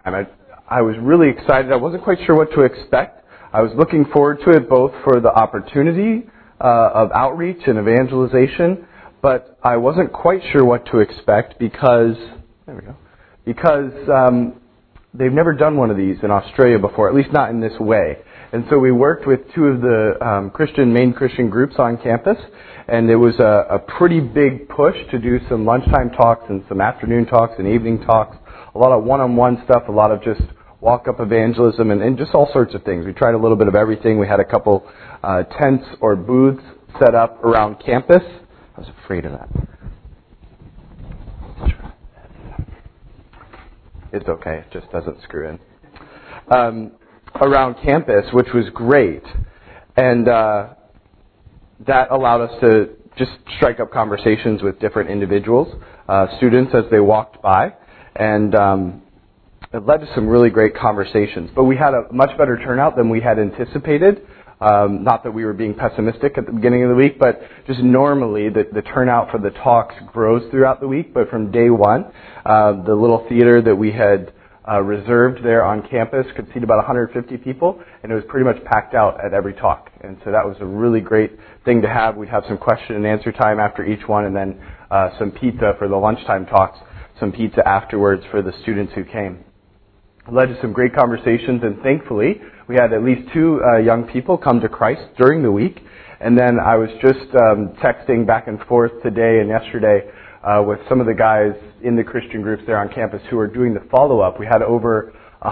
I was really excited. I wasn't quite sure what to expect. I was looking forward to it both for the opportunity of outreach and evangelization, but I wasn't quite sure what to expect because they've never done one of these in Australia before, at least not in this way. And so we worked with two of the main Christian groups on campus, and it was a pretty big push to do some lunchtime talks and some afternoon talks and evening talks, a lot of one-on-one stuff, a lot of just walk-up evangelism, and just all sorts of things. We tried a little bit of everything. We had a couple tents or booths set up around campus. I was afraid of that. It's okay. It just doesn't screw in. Around campus, which was great. And that allowed us to just strike up conversations with different individuals, students as they walked by. And it led to some really great conversations. But we had a much better turnout than we had anticipated. Not that we were being pessimistic at the beginning of the week, but just normally the turnout for the talks grows throughout the week. But from day one, the little theater that we had reserved there on campus could seat about 150 people, and it was pretty much packed out at every talk. And so that was a really great thing to have. We'd have some question and answer time after each one, and then some pizza for the lunchtime talks, some pizza afterwards for the students who came. It led to some great conversations, and thankfully, we had at least two young people come to Christ during the week. And then I was just texting back and forth today and yesterday with some of the guys in the Christian groups there on campus who are doing the follow-up. We had over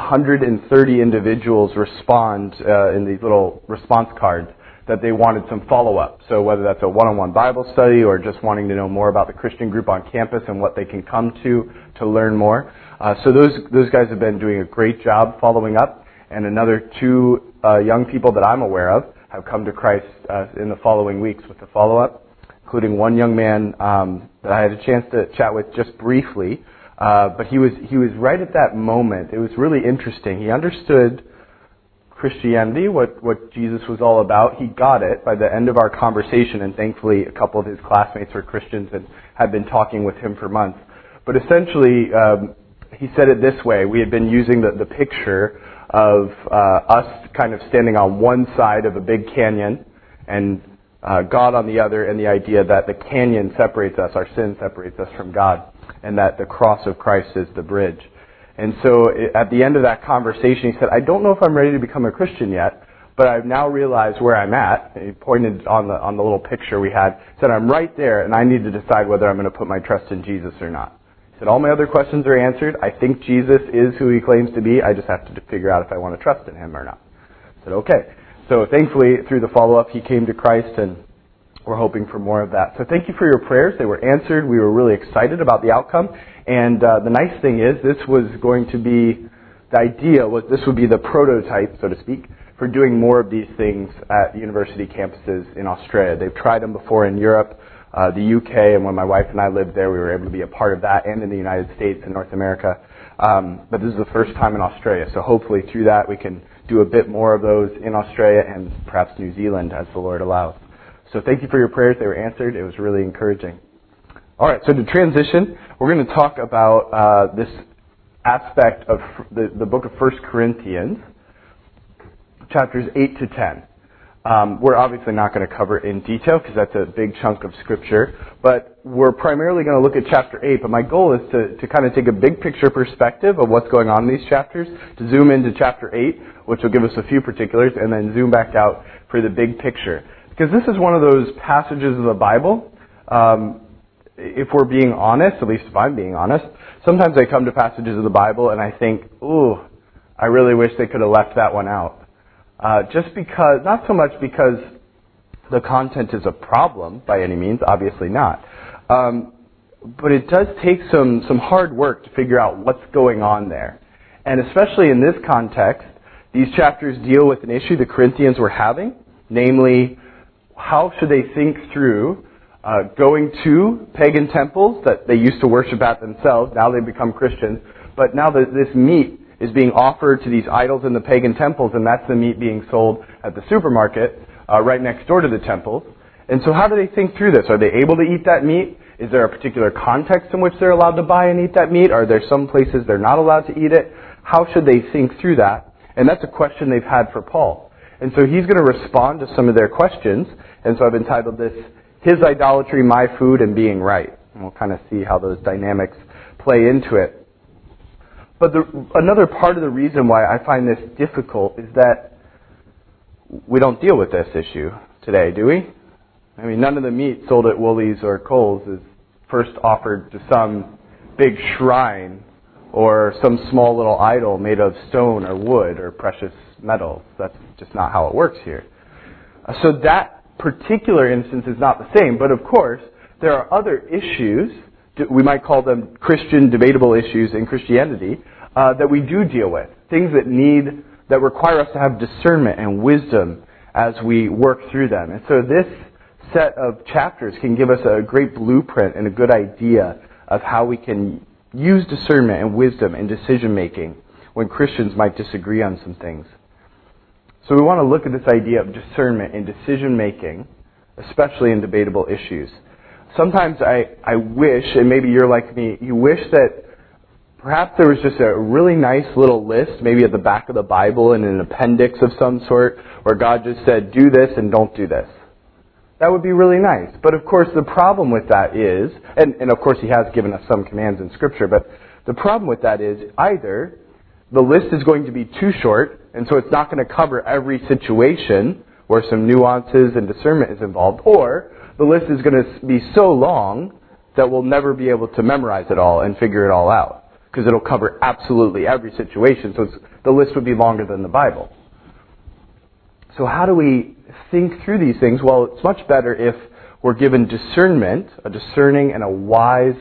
130 individuals respond in these little response cards that they wanted some follow-up. So whether that's a one-on-one Bible study or just wanting to know more about the Christian group on campus and what they can come to learn more. So those guys have been doing a great job following up. And another two young people that I'm aware of have come to Christ in the following weeks with the follow-up, including one young man that I had a chance to chat with just briefly. But he was right at that moment. It was really interesting. He understood Christianity, what Jesus was all about. He got it by the end of our conversation, and thankfully a couple of his classmates were Christians and had been talking with him for months. But essentially, he said it this way. We had been using the picture of us kind of standing on one side of a big canyon and God on the other, and the idea that the canyon separates us, our sin separates us from God, and that the cross of Christ is the bridge. And so at the end of that conversation, he said, I don't know if I'm ready to become a Christian yet, but I've now realized where I'm at. And he pointed on the little picture we had. He said, I'm right there, and I need to decide whether I'm going to put my trust in Jesus or not. He said, all my other questions are answered. I think Jesus is who he claims to be. I just have to figure out if I want to trust in him or not. I said, okay. So thankfully, through the follow-up, he came to Christ, and we're hoping for more of that. So thank you for your prayers. They were answered. We were really excited about the outcome. And the nice thing is, this was going to be, the idea was this would be the prototype, so to speak, for doing more of these things at university campuses in Australia. They've tried them before in Europe, the UK, and when my wife and I lived there, we were able to be a part of that, and in the United States and North America. But this is the first time in Australia. So hopefully through that we can do a bit more of those in Australia and perhaps New Zealand as the Lord allows. So thank you for your prayers. They were answered. It was really encouraging. All right, so to transition, we're going to talk about this aspect of the book of 1 Corinthians, chapters 8 to 10. We're obviously not going to cover it in detail because that's a big chunk of Scripture, but we're primarily going to look at chapter 8. But my goal is to kind of take a big picture perspective of what's going on in these chapters, to zoom into chapter 8, which will give us a few particulars, and then zoom back out for the big picture. Because this is one of those passages of the Bible, if we're being honest, at least if I'm being honest, sometimes I come to passages of the Bible and I think, ooh, I really wish they could have left that one out. Just because, not so much because the content is a problem by any means, obviously not. But it does take some hard work to figure out what's going on there. And especially in this context, these chapters deal with an issue the Corinthians were having, namely, how should they think through going to pagan temples that they used to worship at themselves, now they've become Christians, but now that this meat is being offered to these idols in the pagan temples, and that's the meat being sold at the supermarket right next door to the temples. And so how do they think through this? Are they able to eat that meat? Is there a particular context in which they're allowed to buy and eat that meat? Are there some places they're not allowed to eat it? how should they think through that? And that's a question they've had for Paul. And so he's going to respond to some of their questions. And so I've entitled this, His Idolatry, My Food, and Being Right. And we'll kind of see how those dynamics play into it. But another part of the reason why I find this difficult is that we don't deal with this issue today, do we? I mean, none of the meat sold at Woolies or Kohl's is first offered to some big shrine or some small little idol made of stone or wood or precious metals. That's just not how it works here. So that particular instance is not the same. But of course, there are other issues, we might call them Christian debatable issues in Christianity, that we do deal with. Things that require us to have discernment and wisdom as we work through them. And so this set of chapters can give us a great blueprint and a good idea of how we can use discernment and wisdom in decision making when Christians might disagree on some things. So we want to look at this idea of discernment in decision making, especially in debatable issues. Sometimes I wish, and maybe you're like me, you wish that perhaps there was just a really nice little list, maybe at the back of the Bible in an appendix of some sort, where God just said, do this and don't do this. That would be really nice. But of course the problem with that is, and of course He has given us some commands in Scripture, but the problem with that is either the list is going to be too short, and so it's not going to cover every situation where some nuances and discernment is involved, or the list is going to be so long that we'll never be able to memorize it all and figure it all out, because it'll cover absolutely every situation, so the list would be longer than the Bible. So how do we think through these things? Well, it's much better if we're given discernment, a discerning and a wise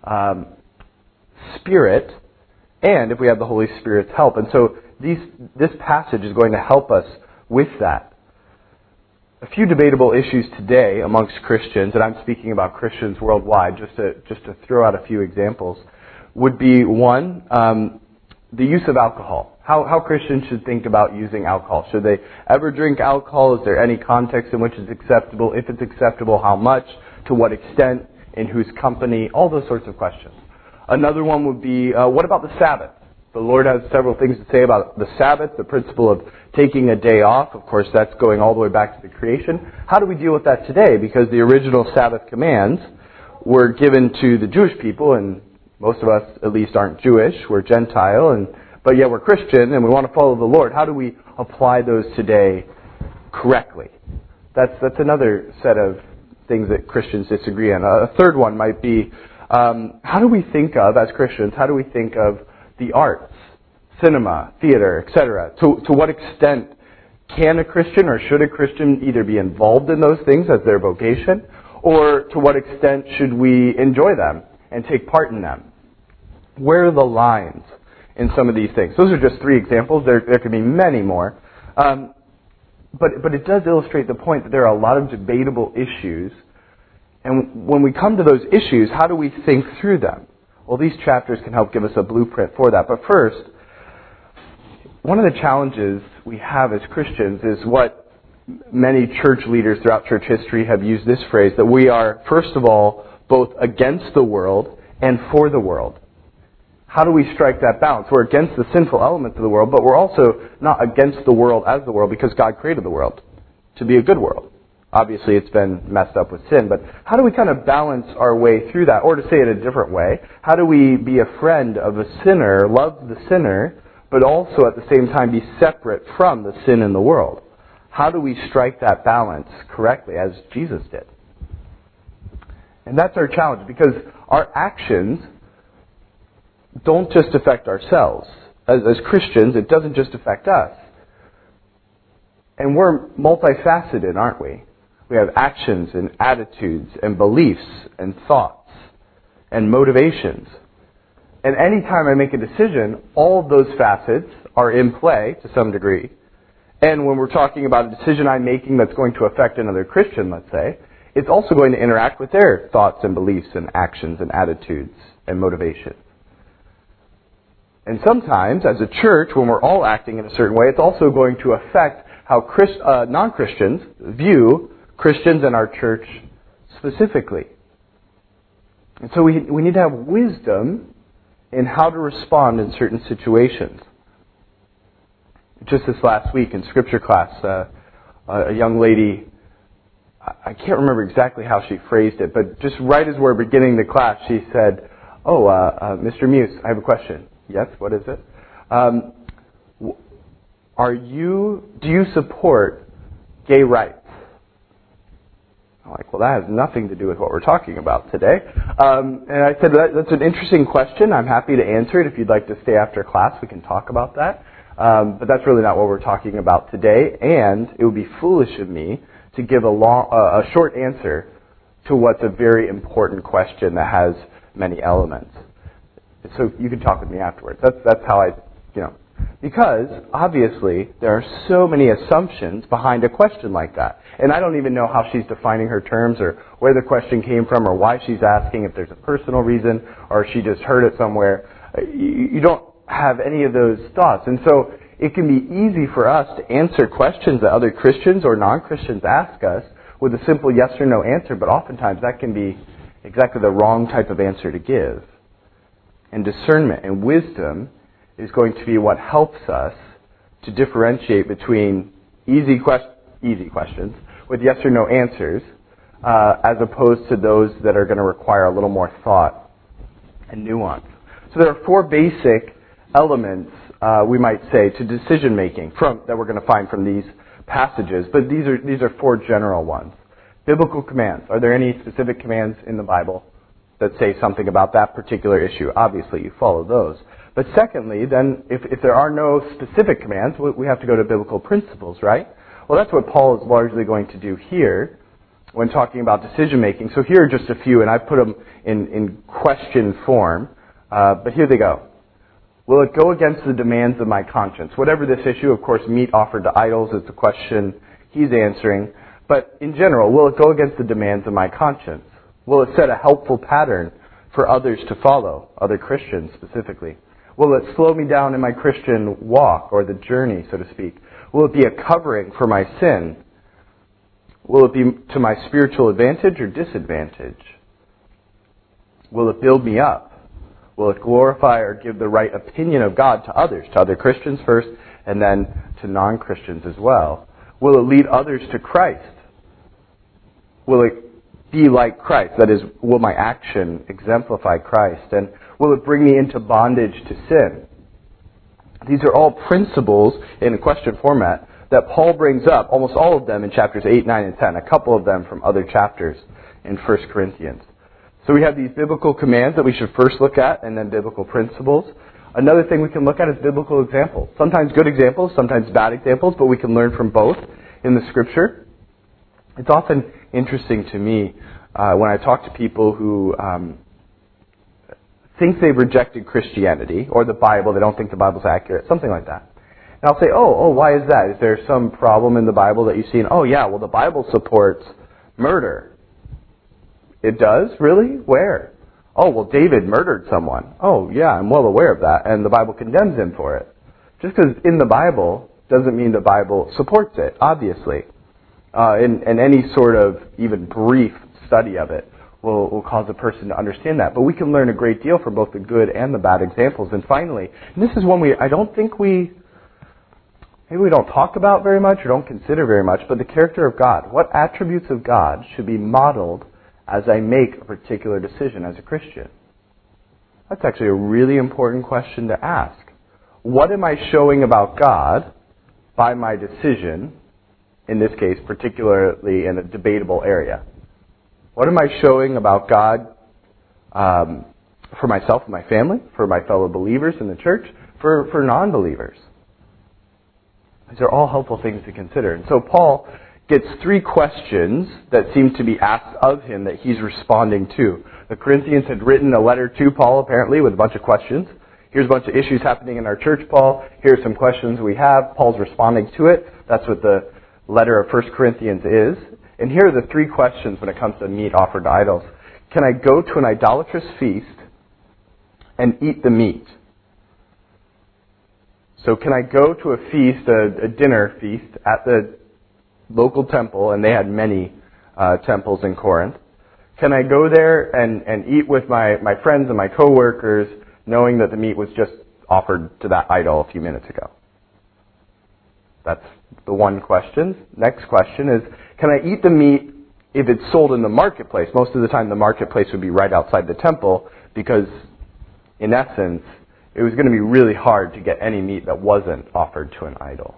spirit, and if we have the Holy Spirit's help. And so this passage is going to help us with that. A few debatable issues today amongst Christians, and I'm speaking about Christians worldwide, just to throw out a few examples, would be one, the use of alcohol. How Christians should think about using alcohol. Should they ever drink alcohol? Is there any context in which it's acceptable? If it's acceptable, how much? To what extent? In whose company? All those sorts of questions. Another one would be, what about the Sabbath? The Lord has several things to say about the Sabbath, the principle of taking a day off. Of course, that's going all the way back to the creation. How do we deal with that today? Because the original Sabbath commands were given to the Jewish people, and most of us at least aren't Jewish. We're Gentile, but yet we're Christian, and we want to follow the Lord. How do we apply those today correctly? That's another set of things that Christians disagree on. A third one might be, how do we think of, as Christians, how do we think of the arts, cinema, theater, etc.? To what extent can a Christian or should a Christian either be involved in those things as their vocation, or to what extent should we enjoy them and take part in them? Where are the lines in some of these things? Those are just three examples. There could be many more. But it does illustrate the point that there are a lot of debatable issues. And when we come to those issues, how do we think through them? Well, these chapters can help give us a blueprint for that. But first, one of the challenges we have as Christians is what many church leaders throughout church history have used this phrase, that we are, first of all, both against the world and for the world. How do we strike that balance? We're against the sinful elements of the world, but we're also not against the world as the world, because God created the world to be a good world. Obviously, it's been messed up with sin, but how do we kind of balance our way through that? Or to say it a different way, how do we be a friend of a sinner, love the sinner, but also at the same time be separate from the sin in the world? How do we strike that balance correctly, as Jesus did? And that's our challenge, because our actions don't just affect ourselves. As Christians, it doesn't just affect us. And we're multifaceted, aren't we? We have actions and attitudes and beliefs and thoughts and motivations. And any time I make a decision, all of those facets are in play to some degree. And when we're talking about a decision I'm making that's going to affect another Christian, let's say, it's also going to interact with their thoughts and beliefs and actions and attitudes and motivations. And sometimes, as a church, when we're all acting in a certain way, it's also going to affect how non-Christians view Christians and our church specifically. And so we need to have wisdom in how to respond in certain situations. Just this last week in scripture class, a young lady, I can't remember exactly how she phrased it, but just right as we're beginning the class, she said, Mr. Muse, I have a question. Yes, what is it? Do you support gay rights? I'm like, well, that has nothing to do with what we're talking about today. And I said, that's an interesting question. I'm happy to answer it. If you'd like to stay after class, we can talk about that. But that's really not what we're talking about today. And it would be foolish of me to give a short answer to what's a very important question that has many elements. So you can talk with me afterwards. That's how because obviously there are so many assumptions behind a question like that. And I don't even know how she's defining her terms or where the question came from or why she's asking, if there's a personal reason or she just heard it somewhere. You don't have any of those thoughts. And so it can be easy for us to answer questions that other Christians or non-Christians ask us with a simple yes or no answer, but oftentimes that can be exactly the wrong type of answer to give. And discernment and wisdom is going to be what helps us to differentiate between easy questions with yes or no answers as opposed to those that are going to require a little more thought and nuance. So there are 4 basic elements, we might say, to decision making that we're going to find from these passages, but these are 4 general ones. Biblical commands. Are there any specific commands in the Bible that say something about that particular issue? Obviously, you follow those. But secondly, then, if there are no specific commands, we have to go to biblical principles, right? Well, that's what Paul is largely going to do here when talking about decision making. So here are just a few, and I put them in question form. But here they go. Will it go against the demands of my conscience? Whatever this issue, of course, meat offered to idols is the question he's answering. But in general, will it go against the demands of my conscience? Will it set a helpful pattern for others to follow, other Christians specifically? Will it slow me down in my Christian walk, or the journey, so to speak? Will it be a covering for my sin? Will it be to my spiritual advantage or disadvantage? Will it build me up? Will it glorify or give the right opinion of God to others, to other Christians first, and then to non-Christians as well? Will it lead others to Christ? Will it be like Christ? That is, will my action exemplify Christ? And will it bring me into bondage to sin? These are all principles in a question format that Paul brings up, almost all of them in chapters 8, 9, and 10, a couple of them from other chapters in 1 Corinthians. So we have these biblical commands that we should first look at, and then biblical principles. Another thing we can look at is biblical examples. Sometimes good examples, sometimes bad examples, but we can learn from both in the Scripture. It's often interesting to me when I talk to people who think they've rejected Christianity or the Bible, they don't think the Bible's accurate, something like that. And I'll say, why is that? Is there some problem in the Bible that you've seen? Oh yeah, well the Bible supports murder. It does? Really? Where? Oh, well David murdered someone. Oh yeah, I'm well aware of that, and the Bible condemns him for it. Just because in the Bible doesn't mean the Bible supports it, obviously. And any sort of even brief study of it will cause a person to understand that. But we can learn a great deal from both the good and the bad examples. And finally, and this is one maybe we don't talk about very much or don't consider very much, but the character of God. What attributes of God should be modeled as I make a particular decision as a Christian? That's actually a really important question to ask. What am I showing about God by my decision, in this case, particularly in a debatable area? What am I showing about God for myself and my family, for my fellow believers in the church, for non-believers? These are all helpful things to consider. And so Paul gets 3 questions that seem to be asked of him that he's responding to. The Corinthians had written a letter to Paul, apparently, with a bunch of questions. Here's a bunch of issues happening in our church, Paul. Here's some questions we have. Paul's responding to it. That's what the letter of 1 Corinthians is. And here are the 3 questions when it comes to meat offered to idols. Can I go to an idolatrous feast and eat the meat? So can I go to a feast, a dinner feast, at the local temple, and they had many temples in Corinth. Can I go there and eat with my friends and my coworkers, knowing that the meat was just offered to that idol a few minutes ago? That's the one question. Next question is, can I eat the meat if it's sold in the marketplace? Most of the time the marketplace would be right outside the temple because, in essence, it was going to be really hard to get any meat that wasn't offered to an idol.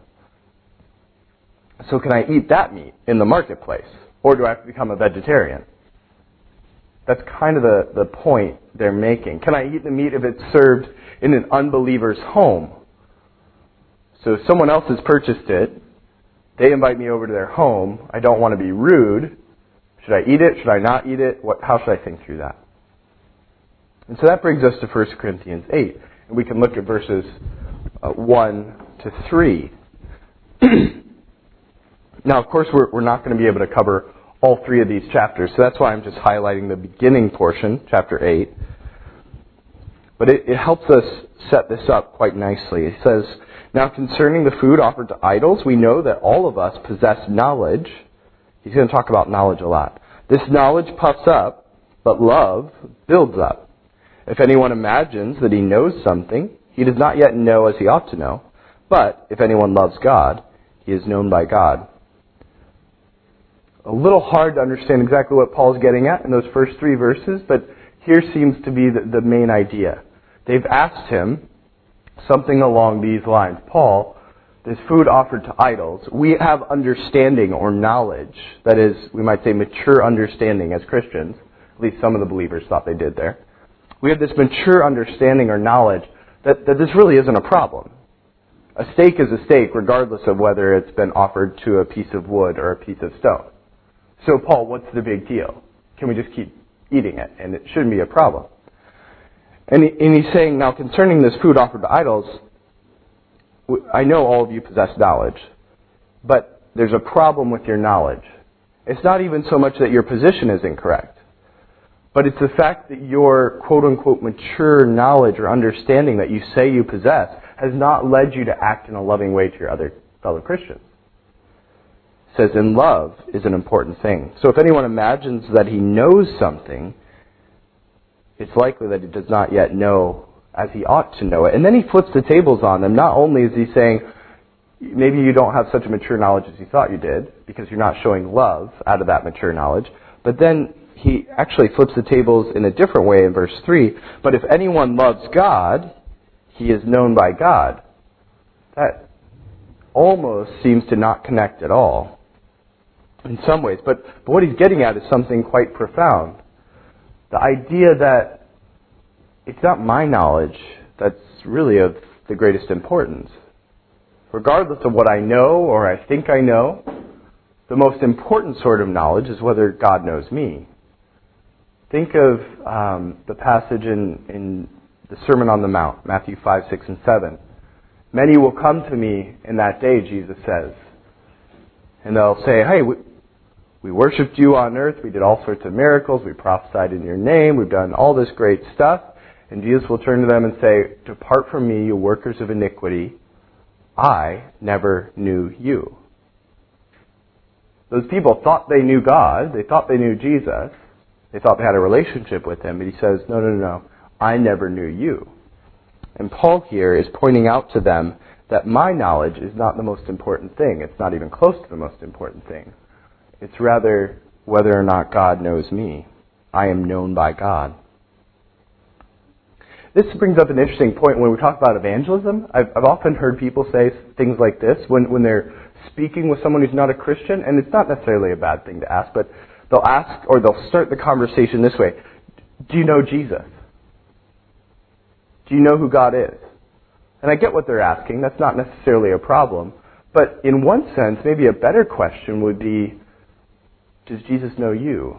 So can I eat that meat in the marketplace? Or do I have to become a vegetarian? That's kind of the point they're making. Can I eat the meat if it's served in an unbeliever's home? So if someone else has purchased it, they invite me over to their home. I don't want to be rude. Should I eat it? Should I not eat it? How should I think through that? And so that brings us to 1 Corinthians 8. And we can look at verses 1 to 3. Now, of course, we're not going to be able to cover all three of these chapters, so that's why I'm just highlighting the beginning portion, chapter 8. But it helps us set this up quite nicely. It says, now concerning the food offered to idols, we know that all of us possess knowledge. He's going to talk about knowledge a lot. This knowledge puffs up, but love builds up. If anyone imagines that he knows something, he does not yet know as he ought to know. But if anyone loves God, he is known by God. A little hard to understand exactly what Paul's getting at in those first three verses, but here seems to be the main idea. They've asked him something along these lines. Paul, this food offered to idols, we have understanding or knowledge. That is, we might say mature understanding as Christians. At least some of the believers thought they did there. We have this mature understanding or knowledge that this really isn't a problem. A steak is a steak regardless of whether it's been offered to a piece of wood or a piece of stone. So, Paul, what's the big deal? Can we just keep eating it? And it shouldn't be a problem. And he's saying, now concerning this food offered to idols, I know all of you possess knowledge, but there's a problem with your knowledge. It's not even so much that your position is incorrect, but it's the fact that your quote-unquote mature knowledge or understanding that you say you possess has not led you to act in a loving way to your other fellow Christians. Says, in love is an important thing. So if anyone imagines that he knows something, it's likely that he does not yet know as he ought to know it. And then he flips the tables on them. Not only is he saying, maybe you don't have such a mature knowledge as you thought you did, because you're not showing love out of that mature knowledge, but then he actually flips the tables in a different way in verse 3. But if anyone loves God, he is known by God. That almost seems to not connect at all in some ways. But what he's getting at is something quite profound. The idea that it's not my knowledge that's really of the greatest importance. Regardless of what I know or I think I know, the most important sort of knowledge is whether God knows me. Think of the passage in the Sermon on the Mount, Matthew 5, 6, and 7. Many will come to me in that day, Jesus says. And they'll say, hey, we worshipped you on earth, we did all sorts of miracles, we prophesied in your name, we've done all this great stuff. And Jesus will turn to them and say, depart from me, you workers of iniquity, I never knew you. Those people thought they knew God, they thought they knew Jesus, they thought they had a relationship with him, but he says, no, I never knew you. And Paul here is pointing out to them that my knowledge is not the most important thing. It's not even close to the most important thing. It's rather whether or not God knows me. I am known by God. This brings up an interesting point when we talk about evangelism. I've often heard people say things like this when they're speaking with someone who's not a Christian, and it's not necessarily a bad thing to ask, but they'll ask or they'll start the conversation this way. Do you know Jesus? Do you know who God is? And I get what they're asking. That's not necessarily a problem. But in one sense, maybe a better question would be, does Jesus know you?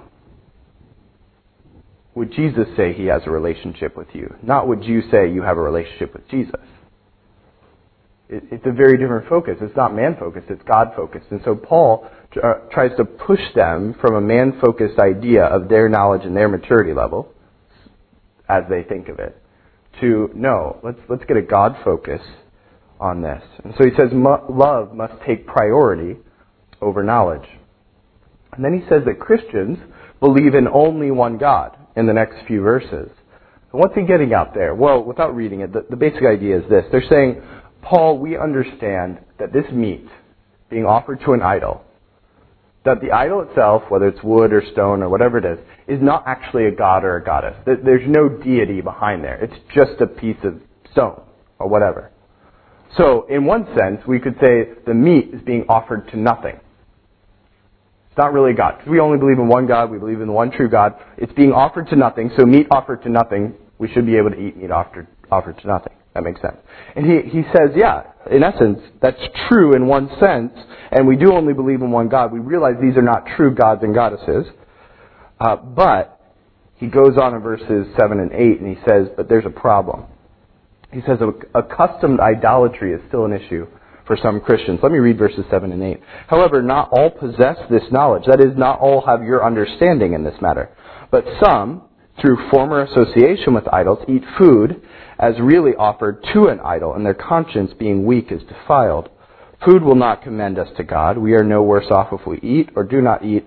Would Jesus say he has a relationship with you? Not would you say you have a relationship with Jesus. It's a very different focus. It's not man-focused, it's God-focused. And so Paul tries to push them from a man-focused idea of their knowledge and their maturity level, as they think of it, to, no, let's get a God focus on this. And so he says love must take priority over knowledge. And then he says that Christians believe in only one God in the next few verses. And what's he getting out there? Well, without reading it, the basic idea is this. They're saying, Paul, we understand that this meat, being offered to an idol, that the idol itself, whether it's wood or stone or whatever it is not actually a god or a goddess. There's no deity behind there. It's just a piece of stone or whatever. So, in one sense, we could say the meat is being offered to nothing. It's not really God. Because we only believe in one God. We believe in the one true God. It's being offered to nothing. So meat offered to nothing, we should be able to eat meat offered to nothing. That makes sense. And he says, yeah, in essence, that's true in one sense. And we do only believe in one God. We realize these are not true gods and goddesses. But he goes on in verses 7 and 8 and he says, but there's a problem. He says accustomed idolatry is still an issue for some Christians. Let me read verses 7 and 8. However, not all possess this knowledge. That is, not all have your understanding in this matter. But some, through former association with idols, eat food as really offered to an idol, and their conscience, being weak, is defiled. Food will not commend us to God. We are no worse off if we eat or do not eat.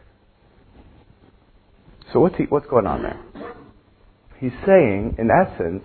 So what's going on there? He's saying, in essence,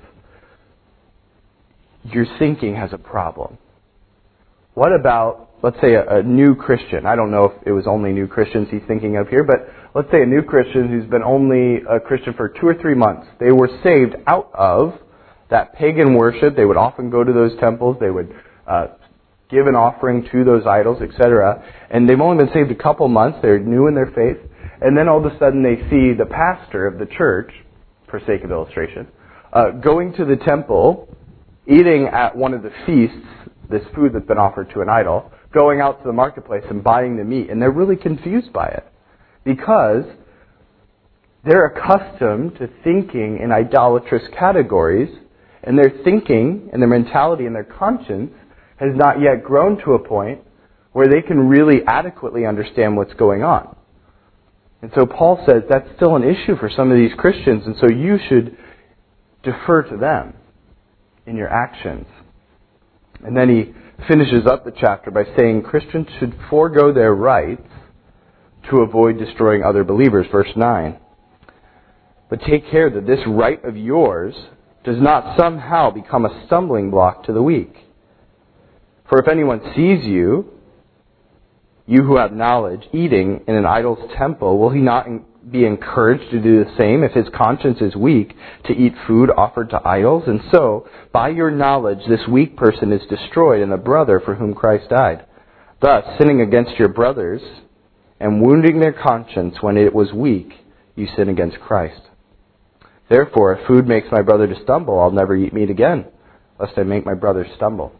your thinking has a problem. What about, let's say, a new Christian? I don't know if it was only new Christians he's thinking of here, but let's say a new Christian who's been only a Christian for 2 or 3 months. They were saved out of that pagan worship. They would often go to those temples. They would give an offering to those idols, etc. And they've only been saved a couple months. They're new in their faith. And then all of a sudden they see the pastor of the church, for sake of illustration, going to the temple, eating at one of the feasts, this food that's been offered to an idol, going out to the marketplace and buying the meat. And they're really confused by it. Because they're accustomed to thinking in idolatrous categories, and their thinking and their mentality and their conscience has not yet grown to a point where they can really adequately understand what's going on. And so Paul says that's still an issue for some of these Christians, and so you should defer to them in your actions. And then he finishes up the chapter by saying Christians should forego their rights to avoid destroying other believers. Verse 9. But take care that this right of yours does not somehow become a stumbling block to the weak. For if anyone sees you who have knowledge, eating in an idol's temple, will he not be encouraged to do the same if his conscience is weak, to eat food offered to idols? And so, by your knowledge, this weak person is destroyed, and a brother for whom Christ died. Thus, sinning against your brothers and wounding their conscience when it was weak, you sin against Christ. Therefore, if food makes my brother to stumble, I'll never eat meat again, lest I make my brother stumble.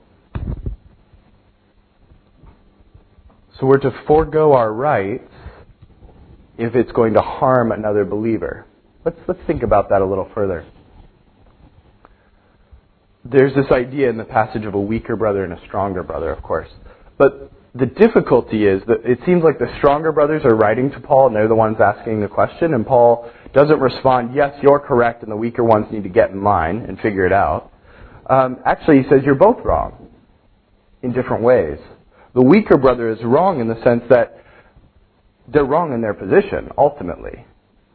So we're to forego our rights if it's going to harm another believer. Let's think about that a little further. There's this idea in the passage of a weaker brother and a stronger brother, of course. But the difficulty is that it seems like the stronger brothers are writing to Paul, and they're the ones asking the question, and Paul doesn't respond, yes, you're correct, and the weaker ones need to get in line and figure it out. Actually, he says you're both wrong in different ways. The weaker brother is wrong in the sense that they're wrong in their position, ultimately.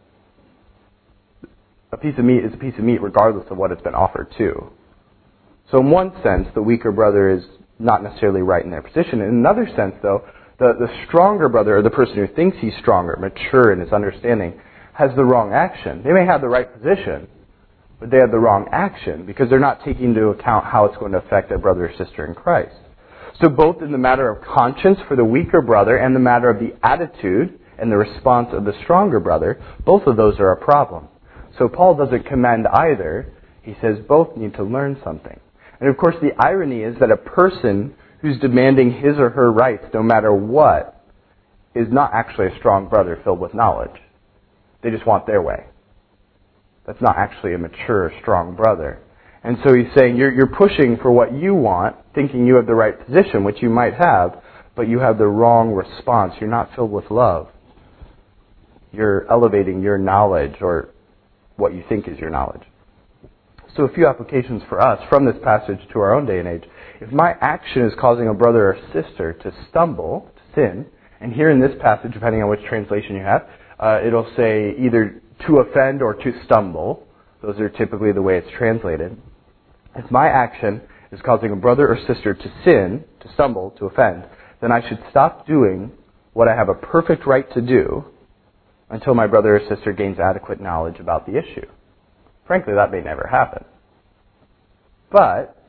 A piece of meat is a piece of meat regardless of what it's been offered to. So in one sense, the weaker brother is not necessarily right in their position. In another sense, though, the stronger brother, or the person who thinks he's stronger, mature in his understanding, has the wrong action. They may have the right position, but they have the wrong action because they're not taking into account how it's going to affect their brother or sister in Christ. So both in the matter of conscience for the weaker brother and the matter of the attitude and the response of the stronger brother, both of those are a problem. So Paul doesn't commend either. He says both need to learn something. And of course the irony is that a person who's demanding his or her rights no matter what is not actually a strong brother filled with knowledge. They just want their way. That's not actually a mature, strong brother. And so he's saying you're pushing for what you want, thinking you have the right position, which you might have, but you have the wrong response. You're not filled with love. You're elevating your knowledge or what you think is your knowledge. So a few applications for us from this passage to our own day and age. If my action is causing a brother or sister to stumble, to sin, and here in this passage, depending on which translation you have, it'll say either to offend or to stumble. Those are typically the way it's translated. If my action is causing a brother or sister to sin, to stumble, to offend, then I should stop doing what I have a perfect right to do until my brother or sister gains adequate knowledge about the issue. Frankly, that may never happen. But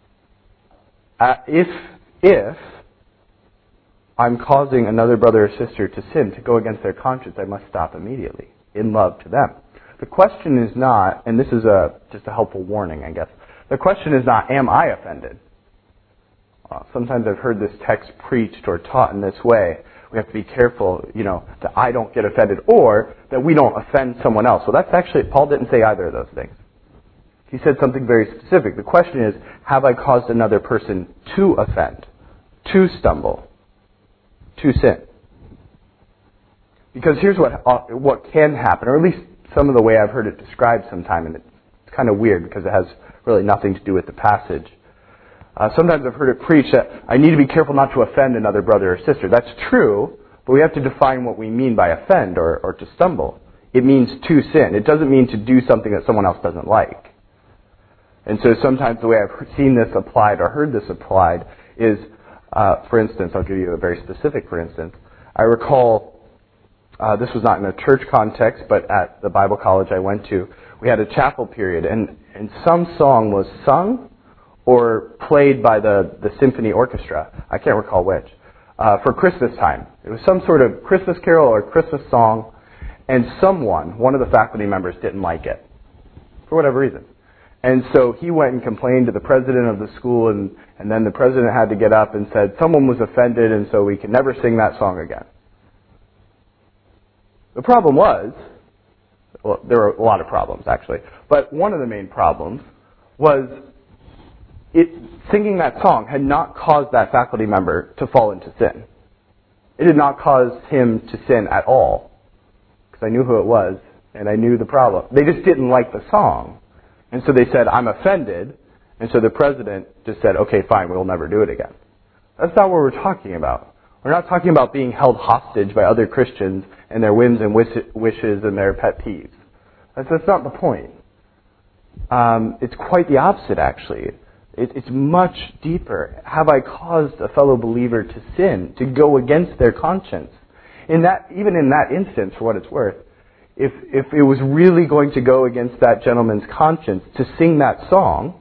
if I'm causing another brother or sister to sin, to go against their conscience, I must stop immediately, in love to them. The question is not, and this is just a helpful warning, I guess. The question is not, am I offended? Sometimes I've heard this text preached or taught in this way. We have to be careful, that I don't get offended, or that we don't offend someone else. Well, that's actually, Paul didn't say either of those things. He said something very specific. The question is, have I caused another person to offend, to stumble, to sin? Because here's what can happen, or at least some of the way I've heard it described sometime, and it's kind of weird because it has really nothing to do with the passage. Sometimes I've heard it preached that I need to be careful not to offend another brother or sister. That's true, but we have to define what we mean by offend or to stumble. It means to sin. It doesn't mean to do something that someone else doesn't like. And so sometimes the way I've seen this applied or heard this applied is, for instance, I'll give you a very specific for instance. I recall, this was not in a church context, but at the Bible college I went to, we had a chapel period, and some song was sung or played by the symphony orchestra. I can't recall which. For Christmas time. It was some sort of Christmas carol or Christmas song, and one of the faculty members, didn't like it. For whatever reason. And so he went and complained to the president of the school, and then the president had to get up and said, someone was offended, and so we can never sing that song again. The problem was, well, there were a lot of problems actually, but one of the main problems was singing that song had not caused that faculty member to fall into sin. It did not cause him to sin at all, because I knew who it was, and I knew the problem. They just didn't like the song. And so they said, I'm offended, and so the president just said, okay, fine, we'll never do it again. That's not what we're talking about. We're not talking about being held hostage by other Christians and their whims and wishes and their pet peeves. That's not the point. It's quite the opposite, actually. It's much deeper. Have I caused a fellow believer to sin, to go against their conscience? Even in that instance, for what it's worth, if it was really going to go against that gentleman's conscience to sing that song,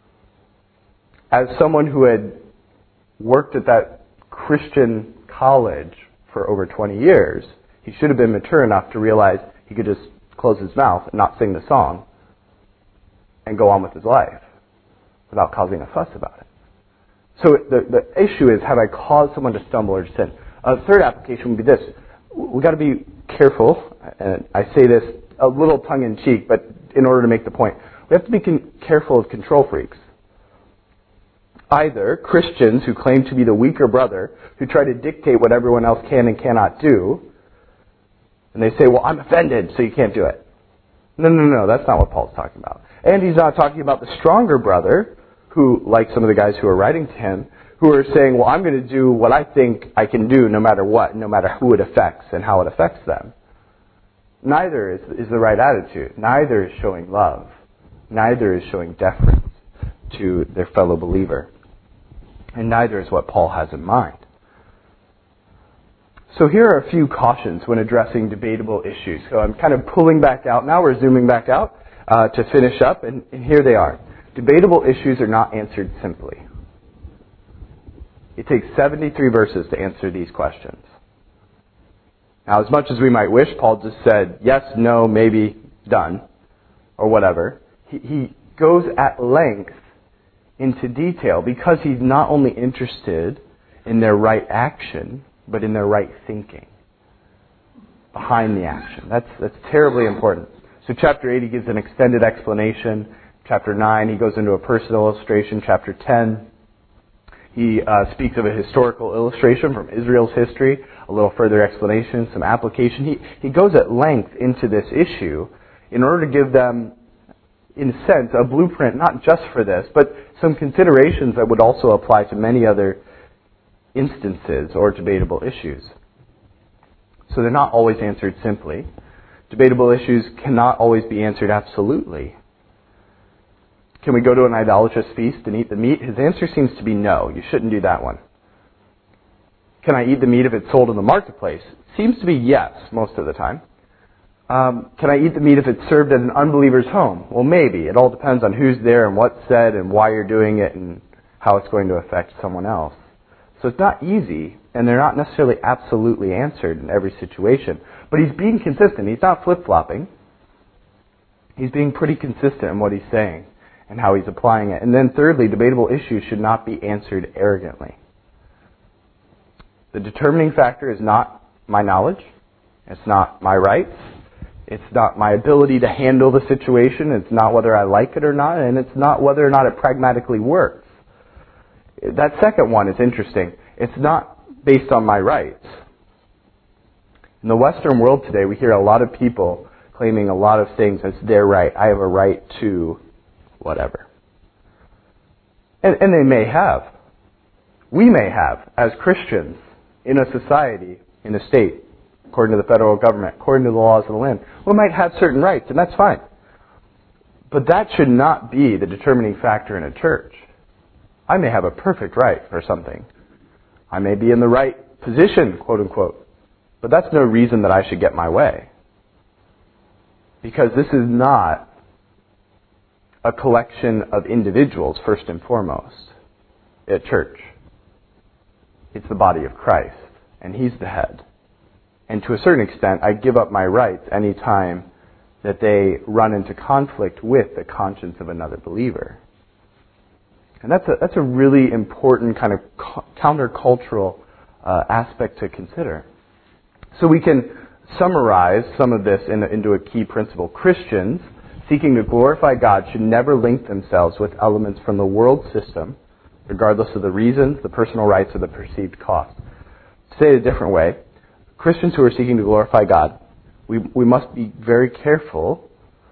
as someone who had worked at that Christian college for over 20 years, he should have been mature enough to realize he could just close his mouth and not sing the song and go on with his life without causing a fuss about it. So the issue is, have I caused someone to stumble or to sin? A third application would be this. We've got to be careful, and I say this a little tongue-in-cheek, but in order to make the point, we have to be careful of control freaks. Either Christians who claim to be the weaker brother, who try to dictate what everyone else can and cannot do, and they say, well, I'm offended, so you can't do it. No, that's not what Paul's talking about. And he's not talking about the stronger brother, who, like some of the guys who are writing to him, who are saying, well, I'm going to do what I think I can do no matter what, no matter who it affects and how it affects them. Neither is the right attitude. Neither is showing love. Neither is showing deference to their fellow believer. And neither is what Paul has in mind. So here are a few cautions when addressing debatable issues. So I'm kind of pulling back out. Now we're zooming back out to finish up, and here they are. Debatable issues are not answered simply. It takes 73 verses to answer these questions. Now, as much as we might wish, Paul just said, yes, no, maybe, done, or whatever. He goes at length into detail because he's not only interested in their right action, but in their right thinking behind the action. That's terribly important. So chapter 8, he gives an extended explanation. Chapter 9, he goes into a personal illustration. Chapter 10, he speaks of a historical illustration from Israel's history, a little further explanation, some application. He goes at length into this issue in order to give them, in a sense, a blueprint, not just for this, but some considerations that would also apply to many other instances or debatable issues. So they're not always answered simply. Debatable issues cannot always be answered absolutely. Can we go to an idolatrous feast and eat the meat? His answer seems to be no. You shouldn't do that one. Can I eat the meat if it's sold in the marketplace? Seems to be yes, most of the time. Can I eat the meat if it's served at an unbeliever's home? Well, maybe. It all depends on who's there and what's said and why you're doing it and how it's going to affect someone else. So it's not easy, and they're not necessarily absolutely answered in every situation. But he's being consistent. He's not flip-flopping. He's being pretty consistent in what he's saying and how he's applying it. And then thirdly, debatable issues should not be answered arrogantly. The determining factor is not my knowledge. It's not my rights. It's not my ability to handle the situation. It's not whether I like it or not. And it's not whether or not it pragmatically works. That second one is interesting. It's not based on my rights. In the Western world today, we hear a lot of people claiming a lot of things as their right. I have a right to whatever. And they may have. We may have, as Christians, in a society, in a state, according to the federal government, according to the laws of the land, we might have certain rights, and that's fine. But that should not be the determining factor in a church. I may have a perfect right for something. I may be in the right position, quote unquote. But that's no reason that I should get my way. Because this is not a collection of individuals, first and foremost, at church. It's the body of Christ, and He's the head. And to a certain extent, I give up my rights any time that they run into conflict with the conscience of another believer. And that's a really important kind of countercultural aspect to consider. So we can summarize some of this into a key principle. Christians seeking to glorify God should never link themselves with elements from the world system, regardless of the reasons, the personal rights, or the perceived cost. To say it a different way, Christians who are seeking to glorify God, we must be very careful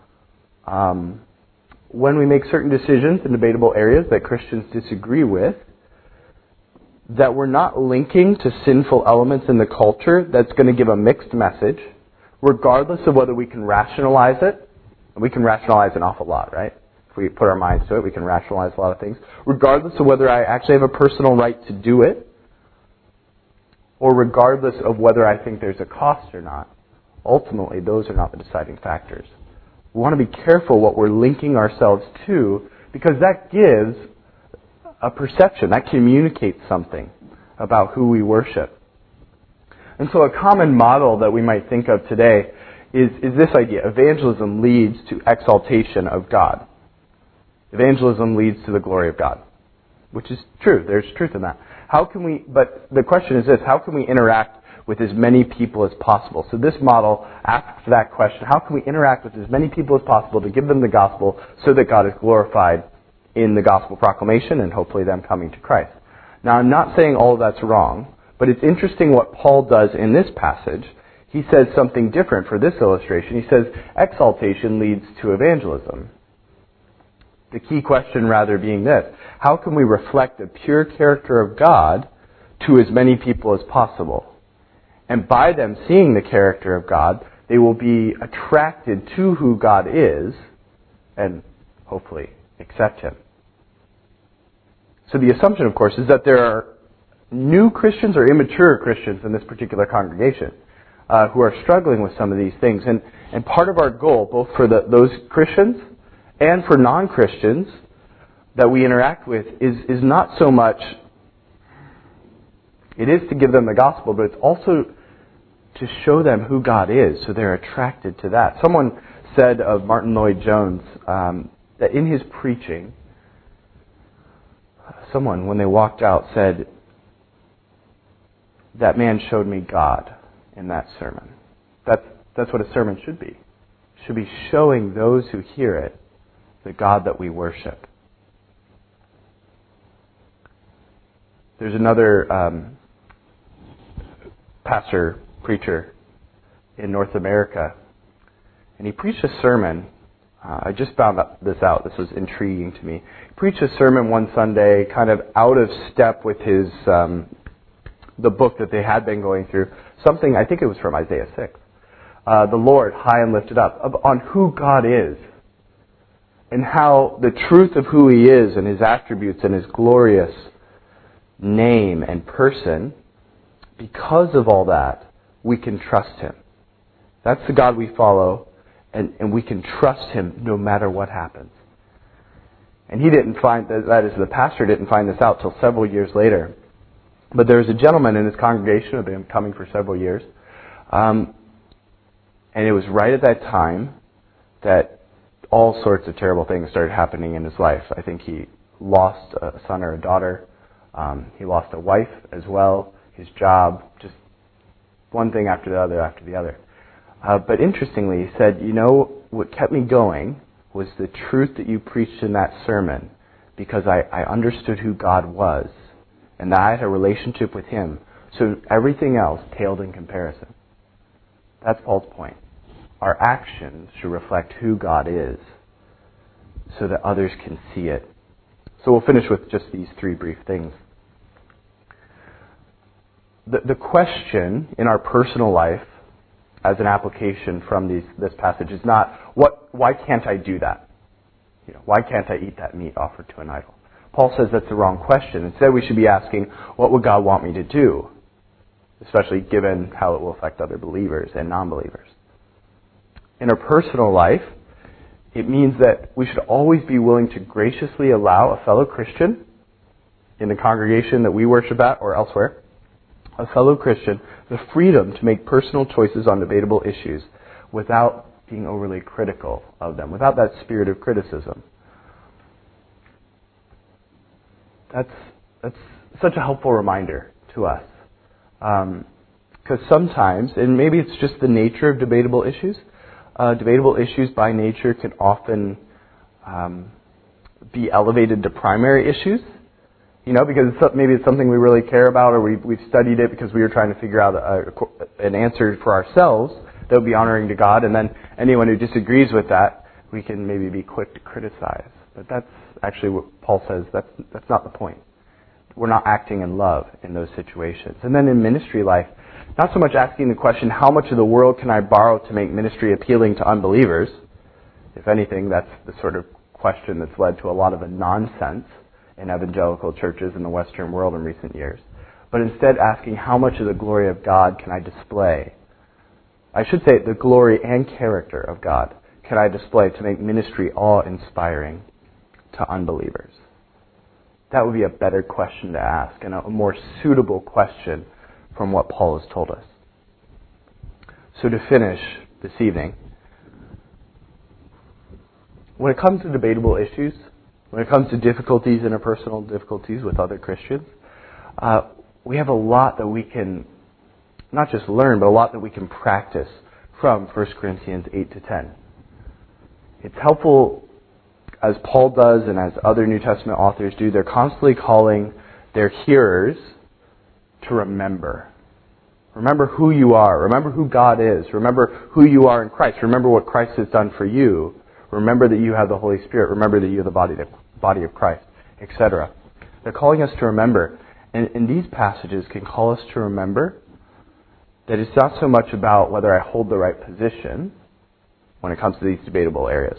when we make certain decisions in debatable areas that Christians disagree with, that we're not linking to sinful elements in the culture that's going to give a mixed message, regardless of whether we can rationalize it. And we can rationalize an awful lot, right? If we put our minds to it, we can rationalize a lot of things. Regardless of whether I actually have a personal right to do it, or regardless of whether I think there's a cost or not. Ultimately, those are not the deciding factors. We want to be careful what we're linking ourselves to, because that gives a perception, that communicates something about who we worship. And so a common model that we might think of today is this idea. Evangelism leads to exaltation of God. Evangelism leads to the glory of God, which is true. There's truth in that. But the question is this: how can we interact with as many people as possible? So this model asks that question: how can we interact with as many people as possible to give them the gospel so that God is glorified in the gospel proclamation and hopefully them coming to Christ? Now, I'm not saying all of that's wrong, but it's interesting what Paul does in this passage. He says something different for this illustration. He says exaltation leads to evangelism. The key question rather being this: how can we reflect the pure character of God to as many people as possible? And by them seeing the character of God, they will be attracted to who God is and hopefully accept Him. So the assumption, of course, is that there are new Christians or immature Christians in this particular congregation who are struggling with some of these things. And part of our goal, both for those Christians and for non-Christians that we interact with, is not so much, it is to give them the gospel, but it's also to show them who God is so they're attracted to that. Someone said of Martin Lloyd-Jones that in his preaching, someone, when they walked out, said, "That man showed me God in that sermon." That's what a sermon should be. It should be showing those who hear it the God that we worship. There's another pastor, preacher in North America, and he preached a sermon. I just found this out. This was intriguing to me. He preached a sermon one Sunday, kind of out of step with his the book that they had been going through. Something, I think it was from Isaiah 6. The Lord, high and lifted up, on who God is, and how the truth of who He is and His attributes and His glorious name and person because of all that, we can trust Him. That's the God we follow, and we can trust Him no matter what happens. And he didn't find, that is, the pastor didn't find this out till several years later. But there was a gentleman in his congregation who had been coming for several years. And it was right at that time that all sorts of terrible things started happening in his life. I think he lost a son or a daughter. He lost a wife as well, his job, just one thing after the other. But interestingly, he said, what kept me going was the truth that you preached in that sermon, because I understood who God was, and that I had a relationship with Him. So everything else paled in comparison. That's Paul's point. Our actions should reflect who God is, so that others can see it. So we'll finish with just these three brief things. The question in our personal life, as an application from this passage, is not, why can't I do that? Why can't I eat that meat offered to an idol? Paul says that's the wrong question. Instead, we should be asking, what would God want me to do? Especially given how it will affect other believers and non-believers. In our personal life, it means that we should always be willing to graciously allow a fellow Christian in the congregation that we worship at or elsewhere, a fellow Christian, the freedom to make personal choices on debatable issues without being overly critical of them, without that spirit of criticism. That's such a helpful reminder to us. Because sometimes, and maybe it's just the nature of debatable issues by nature can often be elevated to primary issues. Because maybe it's something we really care about, or we've studied it because we were trying to figure out an answer for ourselves that would be honoring to God, and then anyone who disagrees with that, we can maybe be quick to criticize. But that's actually what Paul says, that's not the point. We're not acting in love in those situations. And then in ministry life, not so much asking the question, how much of the world can I borrow to make ministry appealing to unbelievers? If anything, that's the sort of question that's led to a lot of the nonsense in evangelical churches in the Western world in recent years. But instead asking, how much of the glory of God can I display? I should say the glory and character of God can I display to make ministry awe-inspiring to unbelievers? That would be a better question to ask, and a more suitable question from what Paul has told us. So to finish this evening, when it comes to debatable issues, when it comes to difficulties, interpersonal difficulties with other Christians, we have a lot that we can not just learn, but a lot that we can practice from 1 Corinthians 8 to 10. It's helpful, as Paul does and as other New Testament authors do, they're constantly calling their hearers to remember. Remember who you are. Remember who God is. Remember who you are in Christ. Remember what Christ has done for you. Remember that you have the Holy Spirit. Remember that you have the body of Christ, etc. They're calling us to remember. And these passages can call us to remember that it's not so much about whether I hold the right position when it comes to these debatable areas.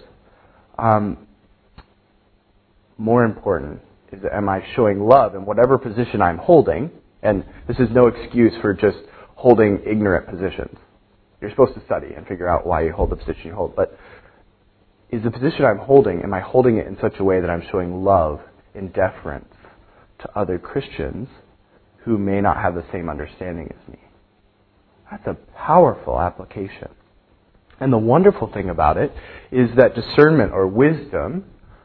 More important is that am I showing love in whatever position I'm holding? And this is no excuse for just holding ignorant positions. You're supposed to study and figure out why you hold the position you hold. But is the position I'm holding, am I holding it in such a way that I'm showing love and deference to other Christians who may not have the same understanding as me? That's a powerful application. And the wonderful thing about it is that discernment or wisdom,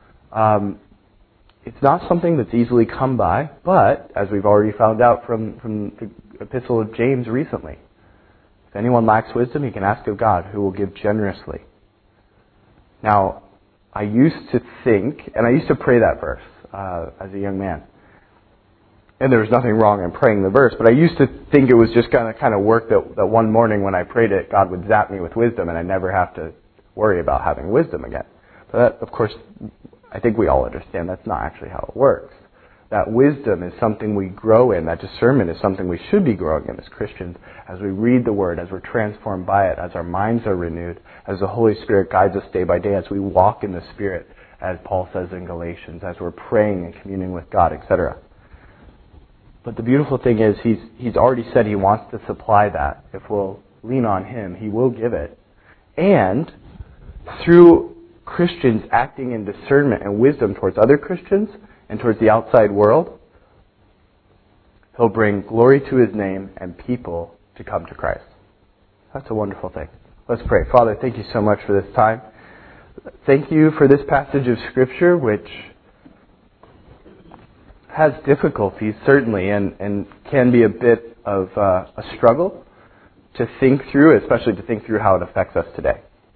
it's not something that's easily come by, but, as we've already found out from the Epistle of James recently, if anyone lacks wisdom, he can ask of God, who will give generously. Now, I used to think, and I used to pray that verse as a young man. And there was nothing wrong in praying the verse, but I used to think it was just kind of work that one morning when I prayed it, God would zap me with wisdom and I'd never have to worry about having wisdom again. But that, of course, I think we all understand that's not actually how it works. That wisdom is something we grow in. That discernment is something we should be growing in as Christians as we read the Word, as we're transformed by it, as our minds are renewed, as the Holy Spirit guides us day by day, as we walk in the Spirit, as Paul says in Galatians, as we're praying and communing with God, etc. But the beautiful thing is he's already said he wants to supply that. If we'll lean on him, he will give it. And through Christians acting in discernment and wisdom towards other Christians and towards the outside world, he'll bring glory to his name and people to come to Christ. That's a wonderful thing. Let's pray. Father, thank you so much for this time. Thank you for this passage of Scripture, which has difficulties, certainly, and can be a bit of a struggle to think through, especially to think through how it affects us today.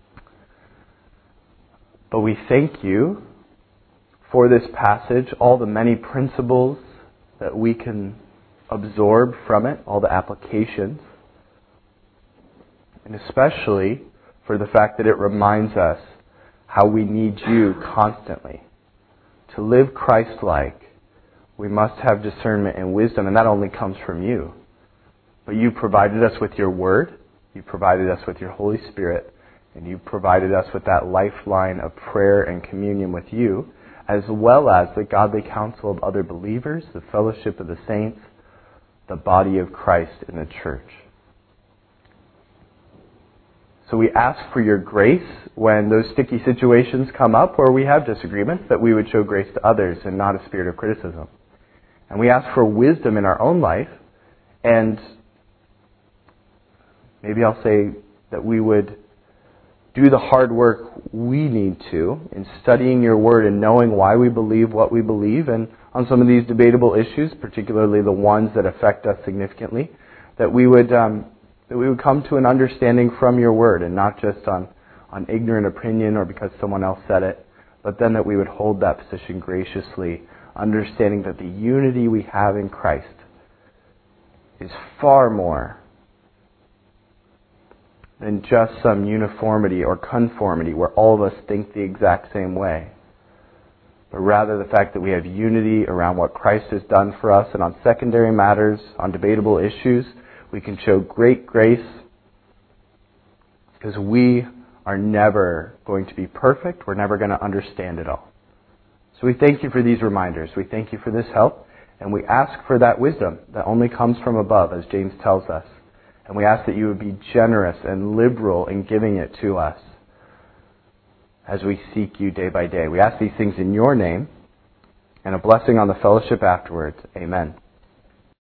But we thank you for this passage, all the many principles that we can absorb from it, all the applications, and especially for the fact that it reminds us how we need you constantly. To live Christ-like, we must have discernment and wisdom, and that only comes from you. But you provided us with your Word, you provided us with your Holy Spirit, and you provided us with that lifeline of prayer and communion with you, as well as the godly counsel of other believers, the fellowship of the saints, the body of Christ in the church. So we ask for your grace when those sticky situations come up where we have disagreements, that we would show grace to others and not a spirit of criticism. And we ask for wisdom in our own life, and maybe I'll say that we would do the hard work we need to in studying your word and knowing why we believe what we believe, and on some of these debatable issues, particularly the ones that affect us significantly, that we would come to an understanding from your word and not just on ignorant opinion or because someone else said it, but then that we would hold that position graciously, understanding that the unity we have in Christ is far more than just some uniformity or conformity where all of us think the exact same way, but rather the fact that we have unity around what Christ has done for us, and on secondary matters, on debatable issues, we can show great grace because we are never going to be perfect. We're never going to understand it all. So we thank you for these reminders. We thank you for this help, and we ask for that wisdom that only comes from above, as James tells us. And we ask that you would be generous and liberal in giving it to us as we seek you day by day. We ask these things in your name, and a blessing on the fellowship afterwards. Amen.